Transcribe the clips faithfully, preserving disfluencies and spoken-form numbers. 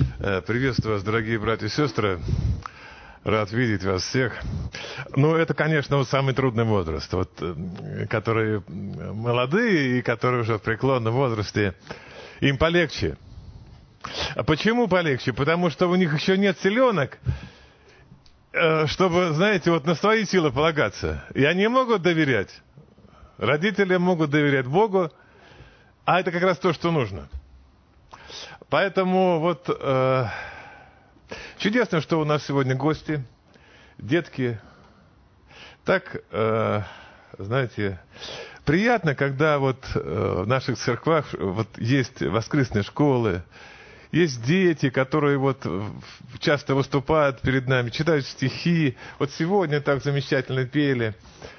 Приветствую вас, дорогие братья и сестры. Рад видеть вас всех. Ну, это, конечно, вот самый трудный возраст. Вот, которые молодые и которые уже в преклонном возрасте, им полегче. А почему полегче? Потому что у них еще нет селенок, чтобы, знаете, вот на свои силы полагаться. И они могут доверять. Родители могут доверять Богу. А это как раз то, что нужно. Поэтому вот э, чудесно, что у нас сегодня гости, детки. Так, э, знаете, приятно, когда вот э, в наших церквах вот есть воскресные школы, есть дети, которые вот часто выступают перед нами, читают стихи. Вот сегодня так замечательно пели.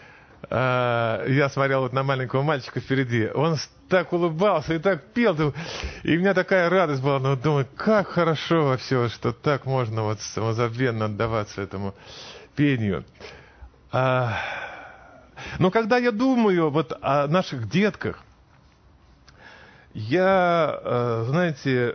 Я смотрел вот на маленького мальчика впереди. Он так улыбался и так пел. И у меня такая радость была. Но думаю, как хорошо все, что так можно вот самозабвенно отдаваться этому пению. А... Но когда я думаю вот о наших детках, я, знаете,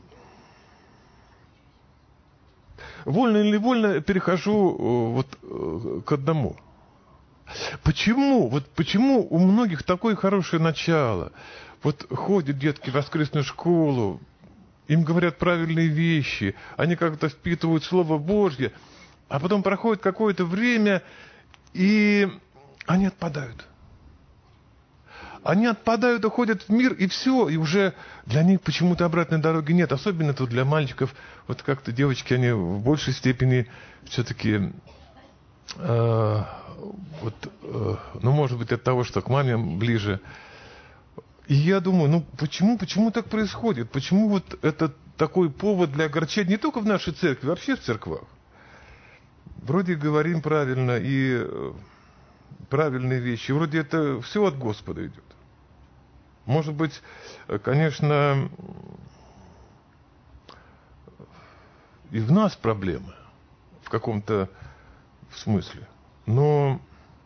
вольно или невольно перехожу вот к одному. Почему? Вот почему у многих такое хорошее начало? Вот ходят детки в воскресную школу, им говорят правильные вещи, они как-то впитывают Слово Божье, а потом проходит какое-то время, и они отпадают. Они отпадают, уходят в мир, и все, и уже для них почему-то обратной дороги нет. Особенно тут для мальчиков, вот как-то девочки, они в большей степени все-таки... Э, вот, э, ну, может быть, от того, что к маме ближе. И я думаю, ну, почему, почему так происходит? Почему вот это такой повод для огорчения не только в нашей церкви, вообще в церквах? Вроде говорим правильно и э, правильные вещи, вроде это все от Господа идет. Может быть, конечно, и в нас проблемы в каком-то смысле. Но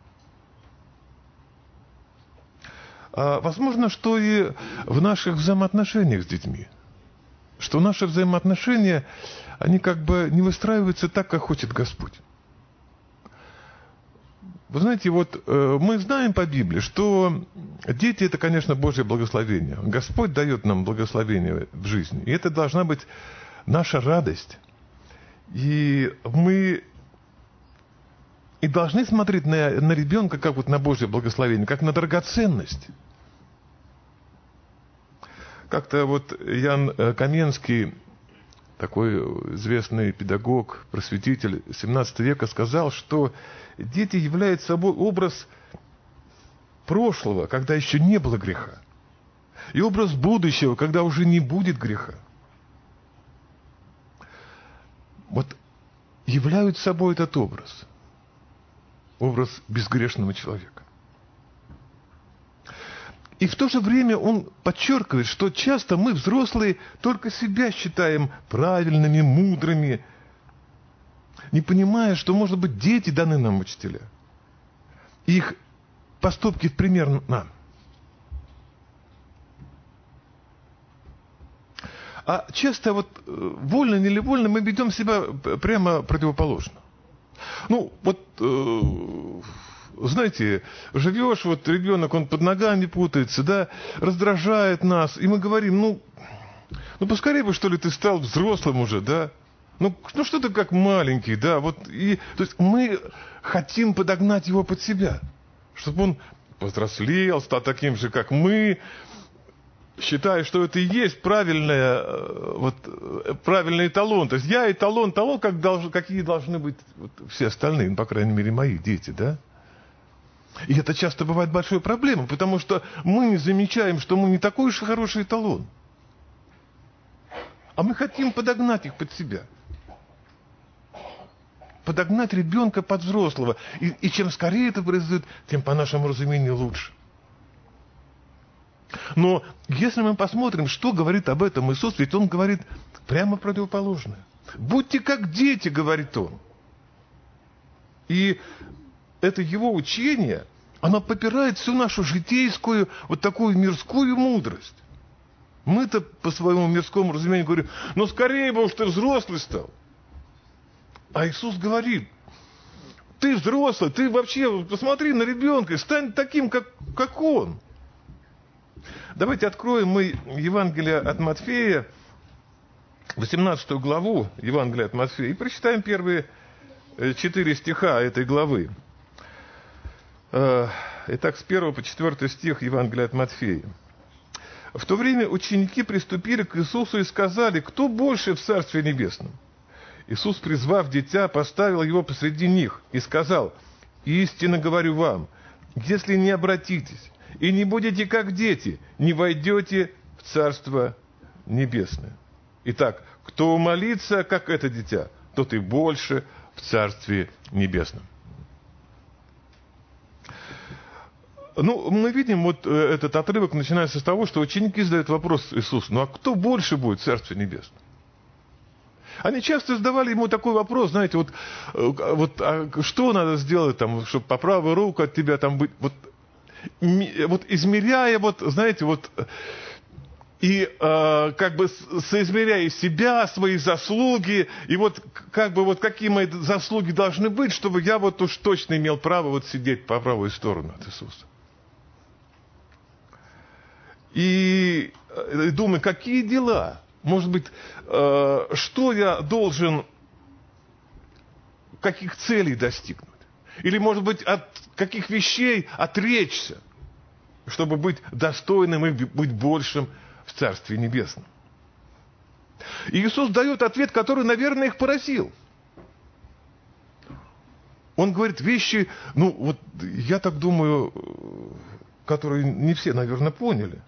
а, возможно, что и в наших взаимоотношениях с детьми. Что наши взаимоотношения, они как бы не выстраиваются так, как хочет Господь. Вы знаете, вот э, мы знаем по Библии, что дети — это, конечно, Божье благословение. Господь дает нам благословение в жизни. И это должна быть наша радость. И мы... И должны смотреть на, на ребенка как вот на Божье благословение, как на драгоценность. Как-то вот Ян Каменский, такой известный педагог, просветитель семнадцатого века, сказал, что дети являются собой образ прошлого, когда еще не было греха, и образ будущего, когда уже не будет греха. Вот являют собой этот образ. Образ безгрешного человека. И в то же время он подчеркивает, что часто мы, взрослые, только себя считаем правильными, мудрыми, не понимая, что, может быть, дети даны нам учителя. И их поступки в пример нам. А часто вот вольно или невольно мы ведем себя прямо противоположно. Ну, вот, э, знаете, живешь, вот ребенок, он под ногами путается, да, раздражает нас, и мы говорим, ну, ну, поскорее бы, что ли, ты стал взрослым уже, да, ну, ну что ты как маленький, да, вот, и, то есть мы хотим подогнать его под себя, чтобы он повзрослел, стал таким же, как мы, считая, что это и есть правильный, вот, правильный эталон. То есть я эталон того, как долж, какие должны быть вот, все остальные, ну, по крайней мере, мои дети, да? И это часто бывает большой проблемой, потому что мы не замечаем, что мы не такой уж и хороший эталон. А мы хотим подогнать их под себя. Подогнать ребенка под взрослого. И, и чем скорее это произойдет, тем, по нашему разумению, лучше. Но если мы посмотрим, что говорит об этом Иисус, ведь Он говорит прямо противоположное. Будьте как дети, говорит Он. И это Его учение, оно попирает всю нашу житейскую, вот такую мирскую мудрость. Мы-то по своему мирскому разумению говорим, ну скорее бы уж ты взрослый стал. А Иисус говорит, ты взрослый, ты вообще посмотри на ребенка и стань таким, как, как он. Давайте откроем мы Евангелие от Матфея, восемнадцатую главу Евангелия от Матфея, и прочитаем первые четыре стиха этой главы. Итак, с первого по четвёртый стих Евангелия от Матфея. В то время ученики приступили к Иисусу и сказали, кто больше в Царстве Небесном? Иисус, призвав дитя, поставил его посреди них и сказал, истинно говорю вам, если не обратитесь и не будете как дети, не войдете в Царство Небесное. Итак, кто молится, как это дитя, тот и больше в Царстве Небесном. Ну, мы видим, вот этот отрывок начинается с того, что ученики задают вопрос Иисусу, ну а кто больше будет в Царстве Небесном? Они часто задавали ему такой вопрос, знаете, вот, вот а что надо сделать, там, чтобы по правую руку от тебя там быть, вот, вот измеряя, вот, знаете, вот, и э, как бы соизмеряя себя, свои заслуги, и вот как бы вот какие мои заслуги должны быть, чтобы я вот уж точно имел право вот сидеть по правую сторону от Иисуса. И думаю, какие дела? Может быть, э, что я должен, каких целей достигнуть? Или, может быть, от каких вещей отречься, чтобы быть достойным и быть большим в Царстве Небесном? И Иисус дает ответ, который, наверное, их поразил. Он говорит вещи, ну, вот я так думаю, которые не все, наверное, поняли.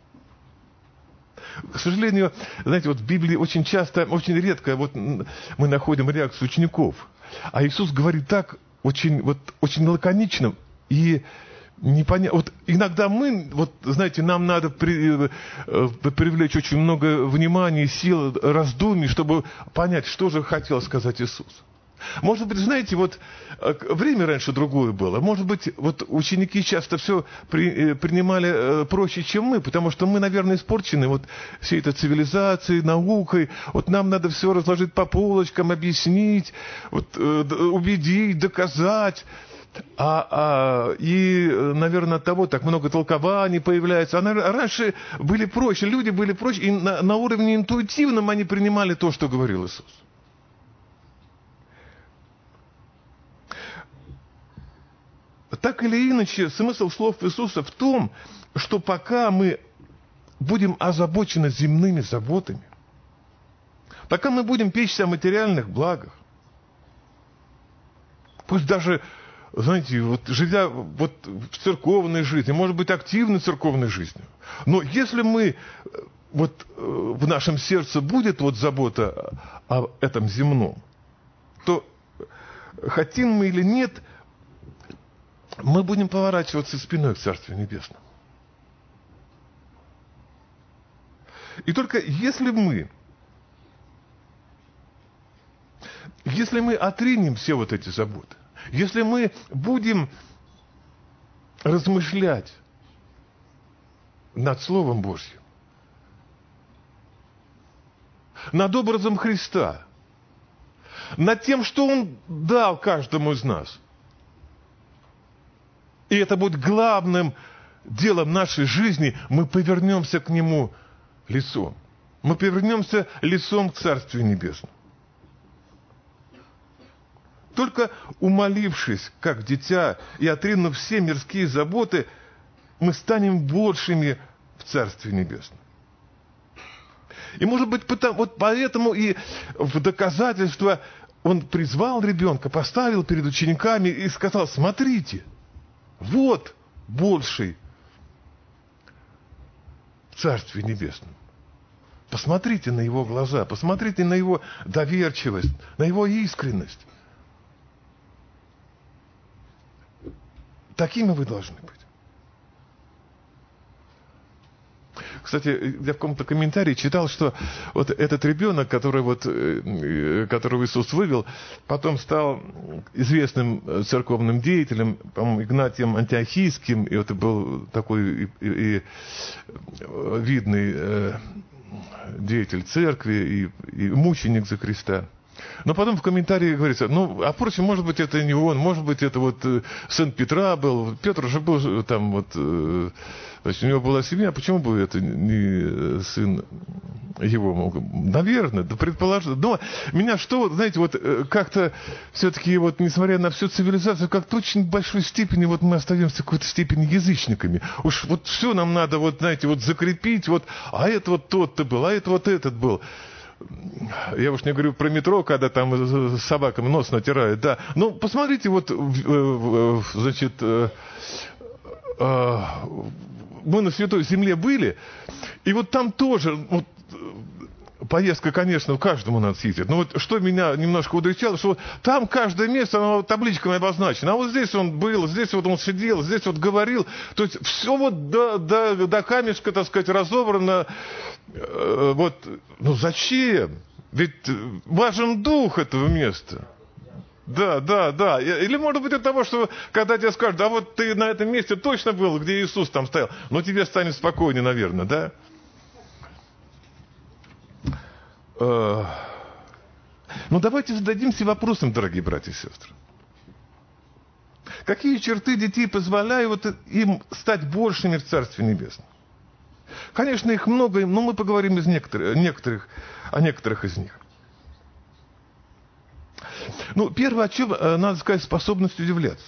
К сожалению, знаете, вот в Библии очень часто, очень редко вот мы находим реакцию учеников. А Иисус говорит так, очень, вот, очень лаконично и непонятно. Вот иногда мы, вот, знаете, нам надо при, привлечь очень много внимания, сил, раздумий, чтобы понять, что же хотел сказать Иисус. Может быть, знаете, вот время раньше другое было. Может быть, вот ученики часто все при, принимали проще, чем мы, потому что мы, наверное, испорчены вот всей этой цивилизацией, наукой. Вот нам надо все разложить по полочкам, объяснить, вот, убедить, доказать. А, а, и, наверное, от того так много толкований появляется. А раньше были проще, люди были проще, и на, на уровне интуитивном они принимали то, что говорил Иисус. Так или иначе, смысл слов Иисуса в том, что пока мы будем озабочены земными заботами, пока мы будем печься о материальных благах, пусть даже, знаете, вот живя вот в церковной жизни, может быть, активной церковной жизнью, но если мы, вот в нашем сердце будет вот забота о этом земном, то хотим мы или нет, мы будем поворачиваться спиной к Царству Небесному. И только если мы, если мы отринем все вот эти заботы, если мы будем размышлять над Словом Божьим, над образом Христа, над тем, что Он дал каждому из нас, и это будет главным делом нашей жизни, мы повернемся к Нему лицом. Мы повернемся лицом к Царству Небесному. Только умолившись, как дитя, и отринув все мирские заботы, мы станем большими в Царстве Небесном. И, может быть, потому, вот поэтому и в доказательство Он призвал ребенка, поставил перед учениками и сказал, смотрите, вот больший в Царстве Небесном. Посмотрите на его глаза, посмотрите на его доверчивость, на его искренность. Такими вы должны быть. К Кстати, я в каком-то комментарии читал, что вот этот ребенок, который вот, которого Иисус вывел, потом стал известным церковным деятелем, по-моему, Игнатием Антиохийским, и это был такой и, и, и видный э, деятель церкви и, и мученик за Христа. Но потом в комментарии говорится, ну, а впрочем, может быть, это не он, может быть, это вот э, сын Петра был. Петр же был там вот, э, значит, у него была семья, почему бы это не сын его? Наверное, да предположим. Но меня что, знаете, вот как-то все-таки, вот, несмотря на всю цивилизацию, как-то очень в большой степени вот мы остаемся в какой-то степени язычниками. Уж вот все нам надо, вот, знаете, вот закрепить, вот, а это вот тот-то был, а это вот этот был. Я уж не говорю про метро, когда там с собаками нос натирают, да. Ну, посмотрите, вот, значит, мы на Святой Земле были, и вот там тоже, вот, поездка, конечно, каждому надо съездить. Но вот что меня немножко удручало, что там каждое место, оно табличками обозначено. А вот здесь он был, здесь вот он сидел, здесь вот говорил. То есть все вот до, до, до камешка, так сказать, разобрано. Э, вот, ну зачем? Ведь важен дух этого места. Да, да, да. Или может быть от того, что когда тебе скажут, а вот ты на этом месте точно был, где Иисус там стоял, ну тебе станет спокойнее, наверное, да? Ну, давайте зададимся вопросом, дорогие братья и сестры. Какие черты детей позволяют им стать большими в Царстве Небесном? Конечно, их много, но мы поговорим из некоторых, некоторых, о некоторых из них. Ну, первое, о чем надо сказать, способность удивляться.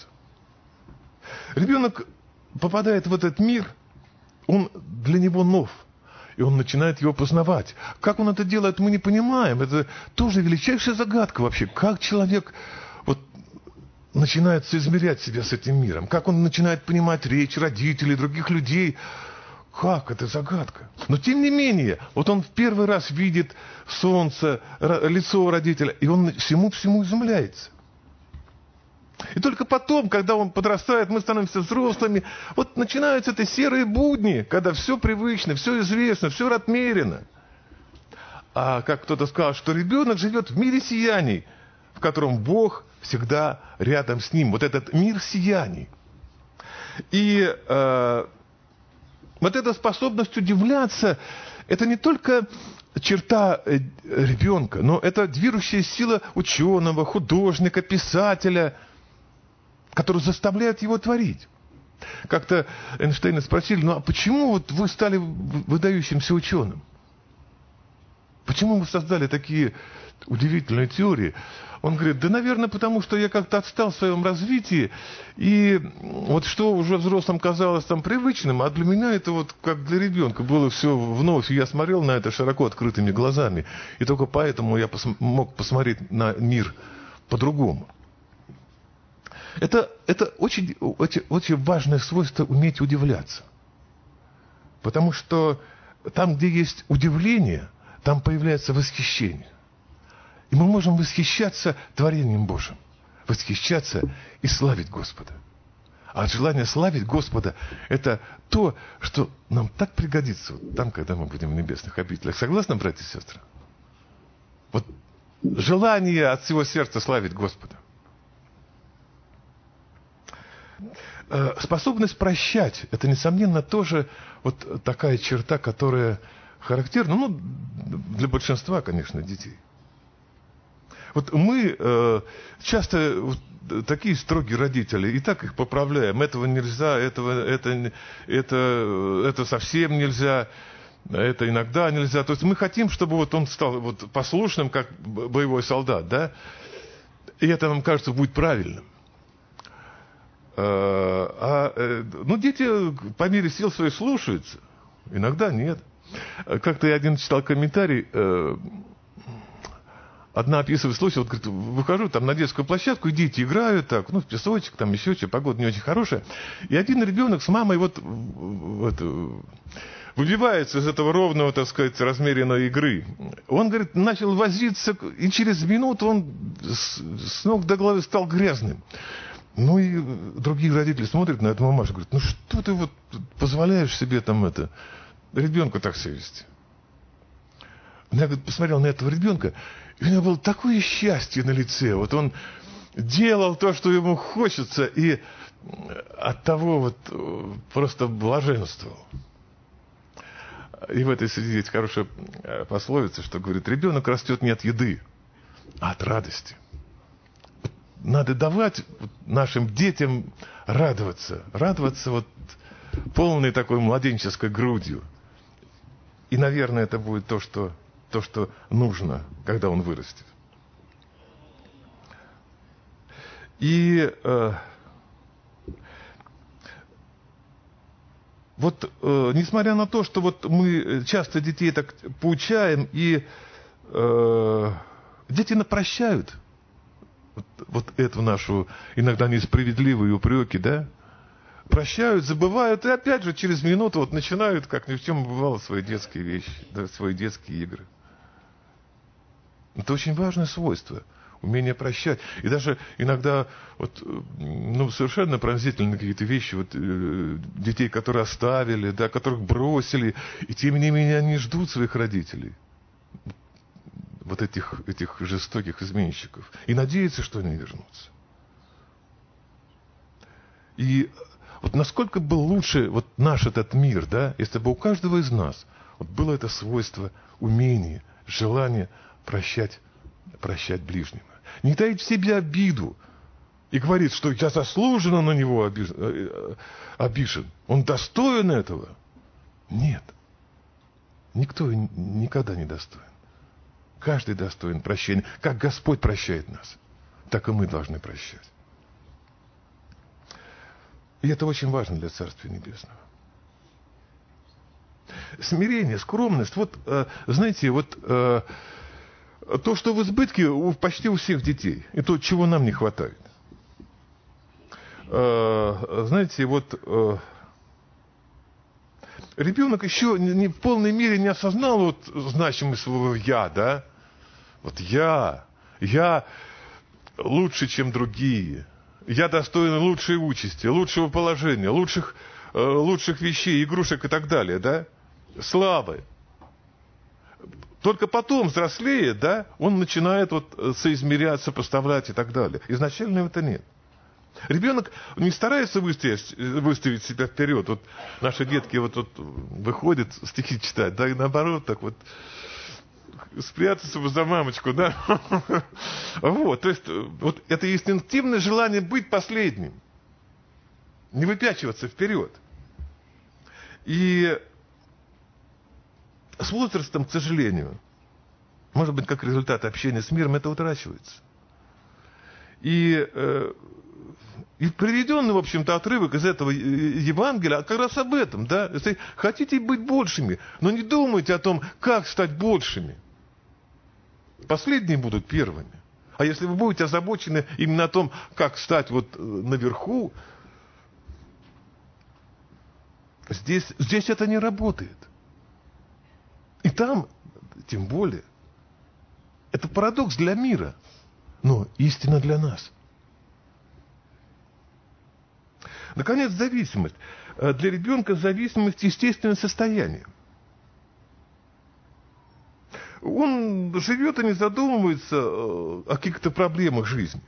Ребенок попадает в этот мир, он для него нов. И он начинает его познавать. Как он это делает, мы не понимаем. Это тоже величайшая загадка вообще. Как человек вот, начинает соизмерять себя с этим миром. Как он начинает понимать речь родителей, других людей. Как? Это загадка. Но тем не менее, вот он в первый раз видит солнце, лицо родителя, и он всему-всему изумляется. И только потом, когда он подрастает, мы становимся взрослыми, вот начинаются эти серые будни, когда все привычно, все известно, все отмерено. А как кто-то сказал, что ребенок живет в мире сияний, в котором Бог всегда рядом с ним. Вот этот мир сияний. И э, вот эта способность удивляться, это не только черта ребенка, но это движущая сила ученого, художника, писателя, который заставляет его творить. Как-то Эйнштейна спросили, ну а почему вот вы стали выдающимся ученым? Почему вы создали такие удивительные теории? Он говорит, да, наверное, потому что я как-то отстал в своем развитии, и вот что уже взрослым казалось там привычным, а для меня это вот как для ребенка было все вновь, и я смотрел на это широко открытыми глазами, и только поэтому я пос- мог посмотреть на мир по-другому. Это, это очень, очень, очень важное свойство уметь удивляться. Потому что там, где есть удивление, там появляется восхищение. И мы можем восхищаться творением Божьим. Восхищаться и славить Господа. А от желания славить Господа – это то, что нам так пригодится вот там, когда мы будем в небесных обителях. Согласны, братья и сестры? Вот желание от всего сердца славить Господа. Способность прощать – это, несомненно, тоже вот такая черта, которая характерна, ну, для большинства, конечно, детей. Вот мы э, часто вот, такие строгие родители, и так их поправляем. Этого нельзя, этого, это, это, это совсем нельзя, это иногда нельзя. То есть мы хотим, чтобы вот он стал вот послушным, как боевой солдат, да? И это нам кажется будет правильным. А, ну, дети по мере сил своих слушаются. Иногда нет. Как-то я один читал комментарий. Одна описывает случай. Вот, говорит, выхожу там на детскую площадку, и дети играют так, ну, в песочек, там еще что, погода не очень хорошая. И один ребенок с мамой вот, вот выбивается из этого ровного, так сказать, размеренной игры. Он, говорит, начал возиться, и через минуту он с, с ног до головы стал грязным. Ну и другие родители смотрят на эту мамашу и говорят, ну что ты вот позволяешь себе там это, ребенку так себя вести. Я, говорит, посмотрел на этого ребенка, и у него было такое счастье на лице. Вот он делал то, что ему хочется, и от того вот просто блаженствовал. И в этой связи есть хорошая пословица, что говорит, ребенок растет не от еды, а от радости. Надо давать нашим детям радоваться. Радоваться вот полной такой младенческой грудью. И, наверное, это будет то, что, то, что нужно, когда он вырастет. И э, вот, э, несмотря на то, что вот мы часто детей так поучаем, и э, дети напрощают вот, вот эту нашу иногда несправедливые упреки, да, прощают, забывают, и опять же через минуту вот начинают, как ни в чем бывало, свои детские вещи, да, свои детские игры. Это очень важное свойство. Умение прощать. И даже иногда вот, ну, совершенно пронзительные какие-то вещи, вот, э, детей, которые оставили, да, которых бросили, и тем не менее они ждут своих родителей. Вот этих, этих жестоких изменщиков. И надеются, что они вернутся. И вот насколько был лучше вот наш этот мир, да, если бы у каждого из нас вот было это свойство, умение, желание прощать, прощать ближнего. Не таить в себе обиду и говорить, что я заслуженно на него обижен. Он достоин этого. Нет. Никто никогда не достоин. Каждый достоин прощения. Как Господь прощает нас, так и мы должны прощать. И это очень важно для Царствия Небесного. Смирение, скромность. Вот, знаете, вот то, что в избытке у, почти у всех детей. И то, чего нам не хватает. Знаете, вот ребенок еще не в полной мере не осознал вот значимость своего «я», да? Вот я, я лучше, чем другие. Я достоин лучшей участи, лучшего положения, лучших, э, лучших вещей, игрушек и так далее, да? Славы. Только потом, взрослее, да, он начинает вот соизмеряться, поставлять и так далее. Изначально этого нет. Ребенок не старается выставить, выставить себя вперед. Вот наши детки вот, вот выходят стихи читать, да, и наоборот, так вот спрятаться бы за мамочку, да. Вот, то есть, вот это инстинктивное желание быть последним. Не выпячиваться вперед. И с возрастом, к сожалению, может быть, как результат общения с миром, это утрачивается. И, э, и приведенный, в общем-то, отрывок из этого Евангелия как раз об этом, да. Если хотите быть большими, но не думайте о том, как стать большими. Последние будут первыми. А если вы будете озабочены именно о том, как стать вот наверху, здесь, здесь это не работает. И там, тем более, это парадокс для мира, но истина для нас. Наконец, зависимость. Для ребенка зависимость – естественное состояние. Он живет и не задумывается о каких-то проблемах жизни.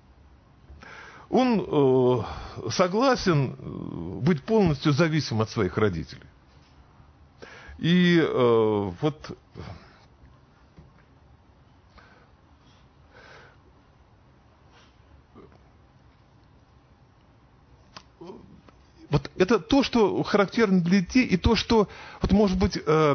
Он согласен быть полностью зависим от своих родителей. И э, вот вот это то, что характерно для детей, и то, что, вот, может быть, э,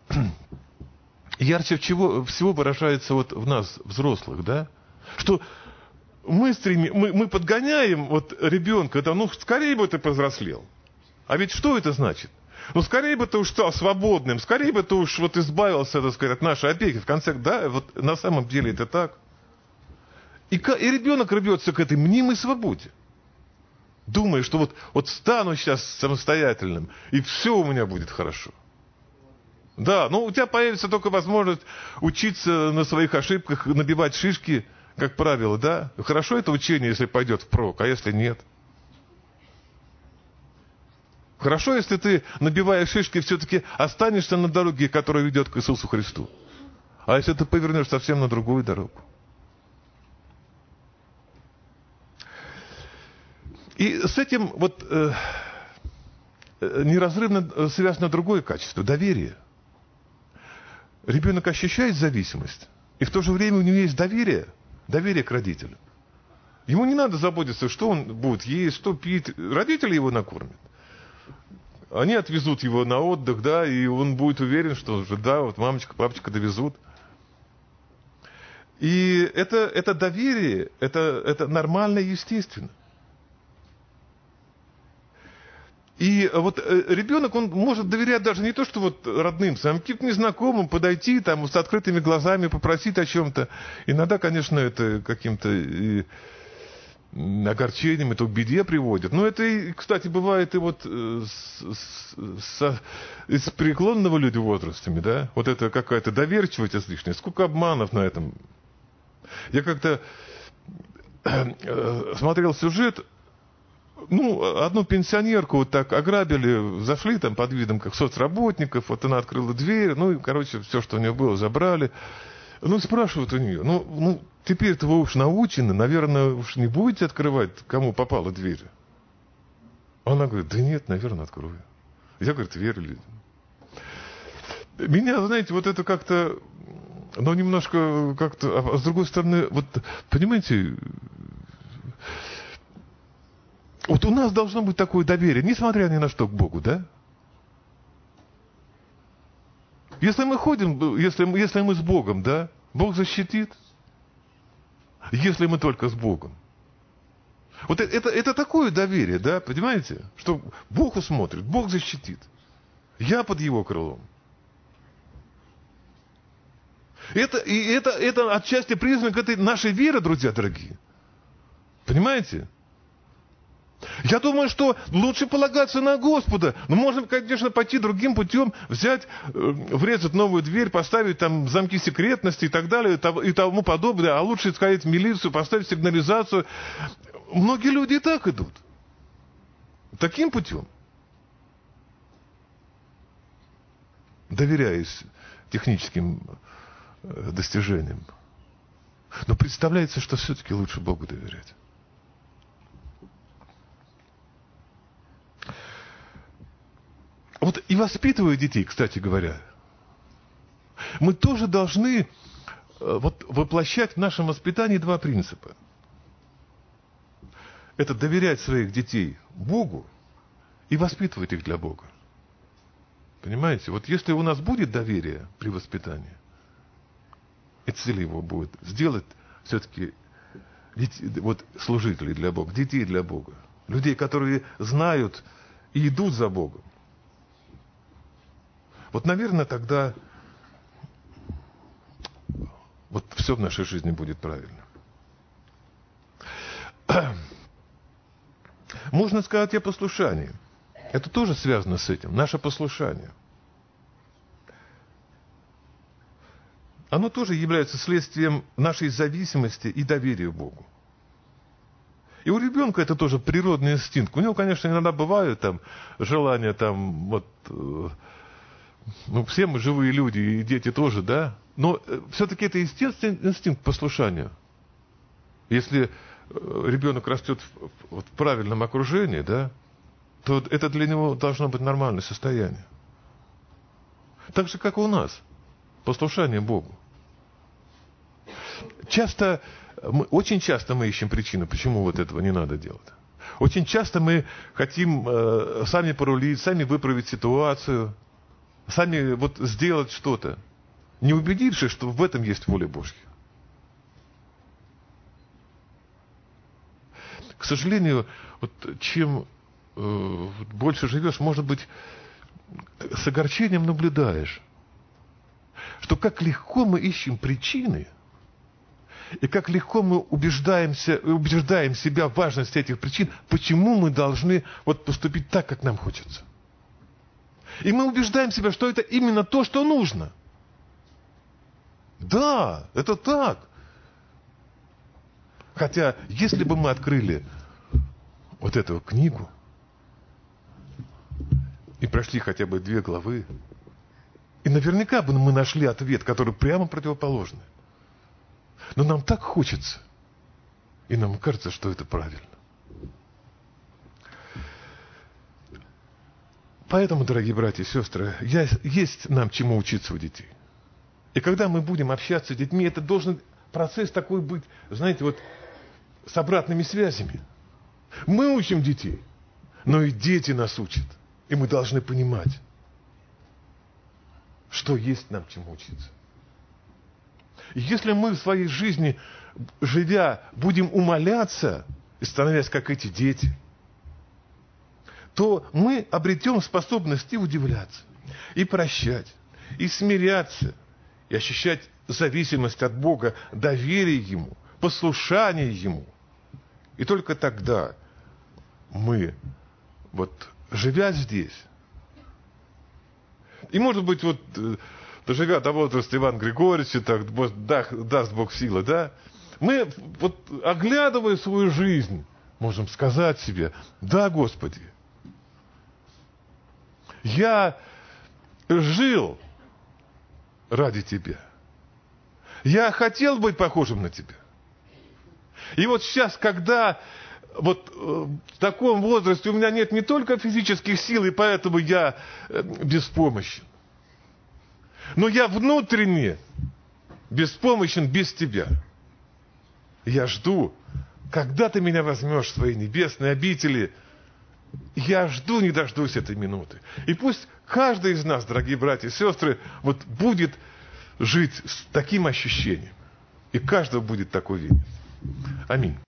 ярче всего, всего выражается вот в нас, взрослых, да, что мы, стреми, мы, мы подгоняем вот ребенка, да, ну, скорее бы ты повзрослел. А ведь что это значит? Ну, скорее бы ты уж стал свободным, скорее бы ты уж вот избавился, так сказать, от нашей опеки. В конце, да, вот на самом деле это так. И, и ребенок рвется к этой мнимой свободе. Думая, что вот, вот стану сейчас самостоятельным, и все у меня будет хорошо. Да, ну у тебя появится только возможность учиться на своих ошибках, набивать шишки, как правило, да. Хорошо это учение, если пойдет впрок, а если нет. Хорошо, если ты, набивая шишки, все-таки останешься на дороге, которая ведет к Иисусу Христу. А если ты повернешь совсем на другую дорогу? И с этим вот э, неразрывно связано другое качество – доверие. Ребенок ощущает зависимость, и в то же время у него есть доверие, доверие к родителю. Ему не надо заботиться, что он будет есть, что пить. Родители его накормят. Они отвезут его на отдых, да, и он будет уверен, что да, вот мамочка, папочка довезут. И это, это доверие, это, это нормально и естественно. И вот ребенок, он может доверять даже не то, что вот родным, своим каким-то незнакомым, подойти там с открытыми глазами, попросить о чем-то. Иногда, конечно, это каким-то и огорчением, это к беде приводит. Но это, кстати, бывает и вот с, с, с, с преклонного люди возрастами, да? Вот это какая-то доверчивость излишняя. Сколько обманов на этом. Я как-то смотрел сюжет. Ну, одну пенсионерку вот так ограбили, зашли там под видом как соцработников, вот она открыла дверь, ну, и, короче, все, что у нее было, забрали. Ну, спрашивают у нее, ну, ну теперь-то вы уж научены, наверное, уж не будете открывать, кому попала дверь? Она говорит, да нет, наверное, открою. Я, говорит, верю людям. Меня, знаете, вот это как-то, ну, немножко как-то, а с другой стороны, вот, понимаете, вот у нас должно быть такое доверие, несмотря ни на что, к Богу, да? Если мы ходим, если, если мы с Богом, да, Бог защитит. Если мы только с Богом. Вот это, это, это такое доверие, да, понимаете? Что Бог усмотрит, Бог защитит. Я под Его крылом. Это, и это, это отчасти признак этой нашей веры, друзья дорогие. Понимаете? Я думаю, что лучше полагаться на Господа. Но можно, конечно, пойти другим путем, взять, врезать новую дверь, поставить там замки секретности и так далее, и тому подобное. А лучше сходить в милицию, поставить сигнализацию. Многие люди и так идут. Таким путем. Доверяясь техническим достижениям. Но представляется, что все-таки лучше Богу доверять. Вот и воспитывая детей, кстати говоря, мы тоже должны вот воплощать в нашем воспитании два принципа. Это доверять своих детей Богу и воспитывать их для Бога. Понимаете? Вот если у нас будет доверие при воспитании, и цель его будет сделать все-таки вот служителей для Бога, детей для Бога, людей, которые знают и идут за Богом. Вот, наверное, тогда вот все в нашей жизни будет правильно. Можно сказать о послушании. Это тоже связано с этим. Наше послушание. Оно тоже является следствием нашей зависимости и доверия Богу. И у ребенка это тоже природный инстинкт. У него, конечно, иногда бывают там желания там вот... Ну, все мы живые люди, и дети тоже, да? Но все-таки это естественный инстинкт послушания. Если ребенок растет в, в правильном окружении, да, то это для него должно быть нормальное состояние. Так же, как и у нас. Послушание Богу. Часто, мы, очень часто мы ищем причину, почему вот этого не надо делать. Очень часто мы хотим э, сами порулить, сами выправить ситуацию, сами вот сделать что-то, не убедившись, что в этом есть воля Божья. К сожалению, вот чем э, больше живешь, может быть, с огорчением наблюдаешь, что как легко мы ищем причины, и как легко мы убеждаемся, убеждаем себя в важности этих причин, почему мы должны вот поступить так, как нам хочется. И мы убеждаем себя, что это именно то, что нужно. Да, это так. Хотя, если бы мы открыли вот эту книгу, и прошли хотя бы две главы, и наверняка бы мы нашли ответ, который прямо противоположный. Но нам так хочется, и нам кажется, что это правильно. Поэтому, дорогие братья и сестры, есть нам чему учиться у детей. И когда мы будем общаться с детьми, это должен процесс такой быть, знаете, вот с обратными связями. Мы учим детей, но и дети нас учат. И мы должны понимать, что есть нам чему учиться. И если мы в своей жизни, живя, будем умаляться и становясь как эти дети, то мы обретем способность и удивляться, и прощать, и смиряться, и ощущать зависимость от Бога, доверие Ему, послушание Ему. И только тогда мы, вот, живя здесь, и, может быть, вот, доживя до возраста Ивана Григорьевича, так, даст Бог силы, да, мы, вот, оглядывая свою жизнь, можем сказать себе: да, Господи, я жил ради Тебя. Я хотел быть похожим на Тебя. И вот сейчас, когда вот в таком возрасте у меня нет не только физических сил, и поэтому я беспомощен, но я внутренне беспомощен без Тебя. Я жду, когда Ты меня возьмешь в свои небесные обители. Я жду, не дождусь этой минуты. И пусть каждый из нас, дорогие братья и сестры, вот будет жить с таким ощущением. И каждого будет такой видеть. Аминь.